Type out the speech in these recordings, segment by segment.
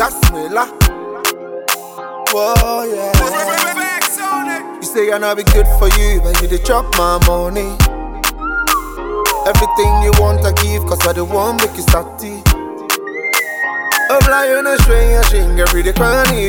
Casmela. Whoa, yeah. You say I not be good for you, but you dey chop my money. Everything you want I give, cause I don't want make you starty. I'm lying and string every day, cranny.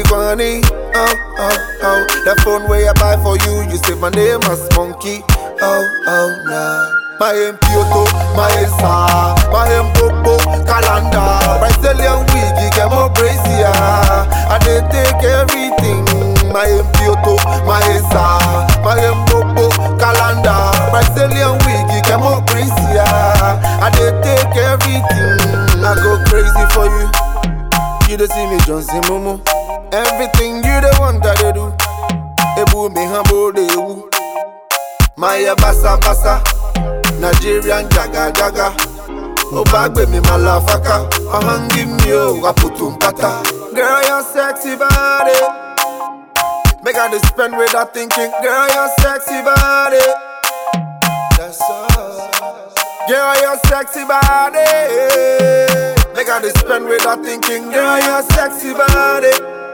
Oh. That phone where I buy for you, you say my name as Monkey. Oh, nah. My Pioto, my Sa, my Bobo, Calendar. Brazilian wig, you get more brazier. I dey take everything. My Pioto, my Sa, my Bobo, Calendar. Brazilian wig, you get more brazier. I dey take everything. I go crazy for you. You don't see me Johnson Momo. Everything you the want that they do. Ebu me humble de woo. Maya basa. Nigerian jaga. Obagbe me malafaka. Give me waputum pata. Girl, your sexy body. Make I just spend without thinking. Girl, your sexy body. That's all. Girl, your sexy body. Make I just spend without thinking. Girl, your sexy body.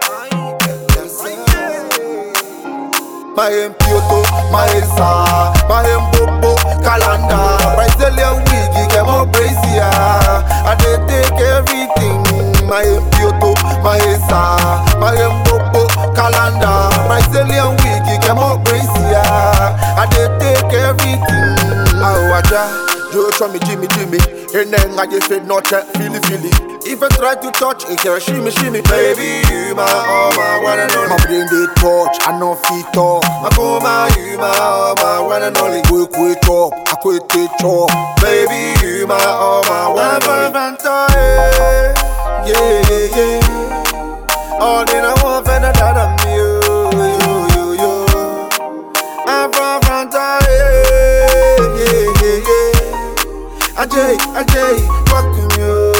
My Pioto, my Sa, my Bobo, Calendar. Brazilian wig, you get more brazier. I dey take everything. My Pioto, my Sa, my Bobo, Calendar. Brazilian wig, you get more brazier. I dey take everything. Joe try me Jimmy. And then I just said not yet, feel it. If I try to touch, it can shimmy. Baby, you my all my one and only. My brain they touch, I know feet talk. My coma, you my all my one and only. Quick up, I quit it chop. Baby, you my all my one and only. Yeah. All in I want for the dad of me, yo. I'm from Fanta, yeah. Ajay, fucking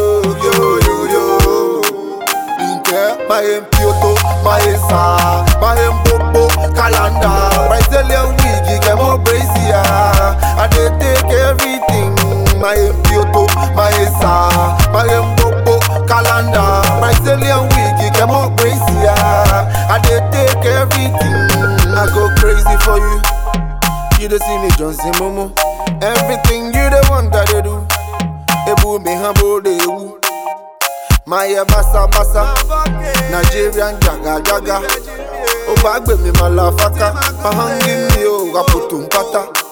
yo. Inke, my Pioto, my Sa, my Bobo, Calendar. Brazilian wig, you get more brazier. I dey take everything. My Pioto, my Sa, my Bobo, Calendar. Brazilian wig, you get more brazier. I dey take everything. I go crazy for you. You don't see me Johnson Momo. Everything you the want that they do. Ebu me humble de woo. Maya basa. Nigerian jaga. Obagbe me malafaka. Give me waputum pata.